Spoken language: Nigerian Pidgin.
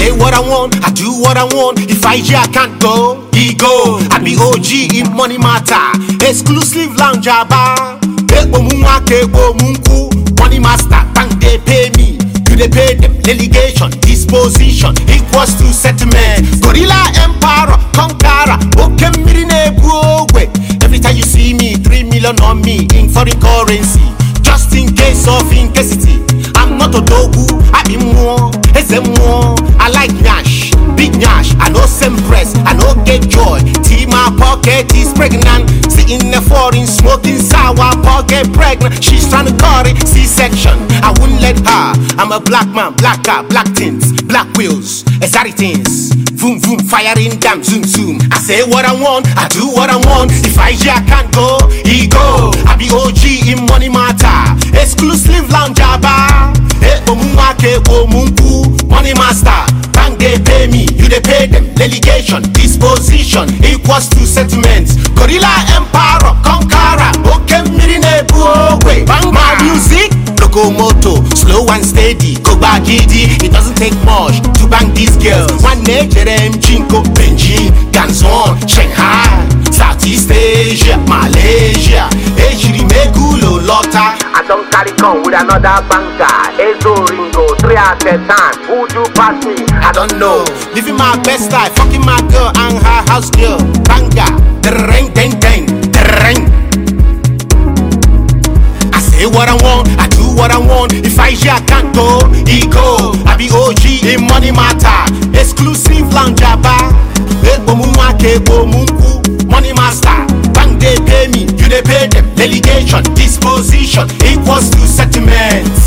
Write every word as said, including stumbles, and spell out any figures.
say what I want, I do what I want. If I G, I can't go, ego. I be O G in money matter. Exclusive lounge bar. Money master, bank they pay me. You they pay them. Delegation, disposition equals to settlement. Gorilla Empire, Conqueror. Okay, every time you see me, three million on me in foreign currency. Just in case of incasity. I'm not a dogu, I be more, it's a more. I like Nash, big Nash, I know same press, I know get joy. Tea my pocket is pregnant, sitting in the foreign smoking sour pocket pregnant. She's trying to cut it, C-section, I wouldn't let her. I'm a black man, black car, black tints, black wheels, exotic things. Boom, boom, firing them, zoom, zoom. I say what I want, I do what I want. If I G, I can't go, ego. I be O G in money matter. Exclusive lounge bar. Money master, bank they pay me, you they pay them. Delegation, disposition equals to settlements. Gorilla Empire, Conqueror. Okay, mirine buogwe. Bang my music, locomoto, slow and steady. Go back giddy, it doesn't take much to bang these girls. One nature them Jinko, Benji, Ganzon, Shanghai, Southeast Asia, Malaysia, Ejiri Megulo, Lota. I don't carry on with another banker. Ezo Ringo, three at a time. Who do pass me? I don't know. Living my best life, fucking my girl and her house girl. Banga, the ring, ding, ding, the ring. I say what I want, I do what I want. If I G, I can't go, ego. I be O G in money matter. Exclusive lounge bar. Money master, bank they pay me, you they pay them. Delegation, disposition equals to settlements.